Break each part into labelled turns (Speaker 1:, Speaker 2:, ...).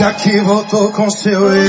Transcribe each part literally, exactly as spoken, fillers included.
Speaker 1: já que voltou com seu ex,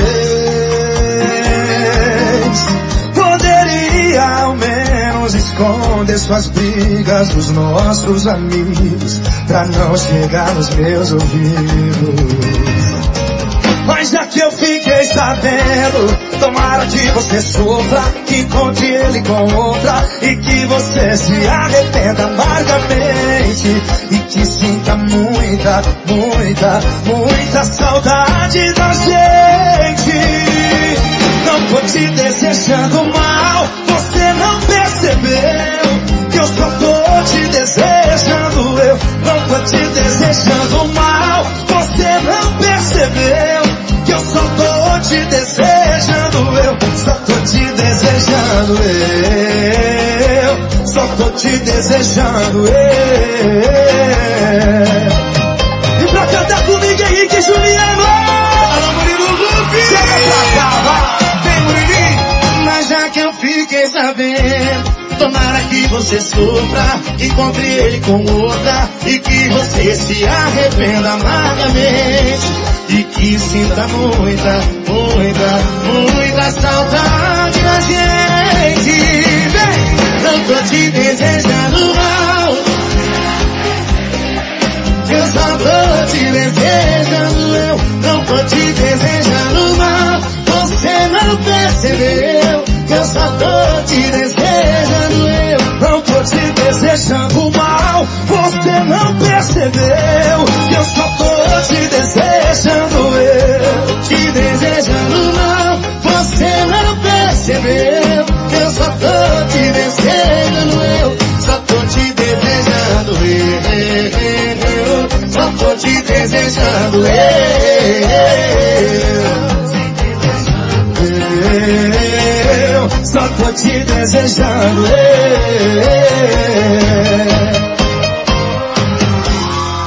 Speaker 1: poderia ao menos esconder suas brigas dos nossos amigos, pra não chegar nos meus ouvidos. Mas já que eu fiquei sabendo, tomara que você sofra, que encontre ele com outra, e que você se arrependa amargamente, e que sinta muita, muita, muita saudade da gente. Não tô te desejando mal, você não percebeu que eu só tô te desejando. Eu não tô te desejando mal, você não percebeu que eu só tô te desejando. Eu só tô te desejando. Eu só tô te desejando. Eu. E pra cantar comigo, Henrique Juliano, alô Murilo Lupe, chega pra cá, vai, vem Murilinho. Mas já que eu fiquei sabendo, tomara que você sofra, encontre ele com outra, e que você se arrependa amargamente, e que sinta muita, muita, muita saudade da gente. Vem, não tô te desejando mal, eu só tô te desejando. Eu não tô te desejando mal, você não percebeu que eu só tô te desejando. Eu não tô te desejando mal, você não percebeu que eu só tô te desejando. Eu te desejando mal, você não percebeu que eu só tô te desejando. Eu só tô te desejando. Eu só tô te desejando. Eu só tô te desejando.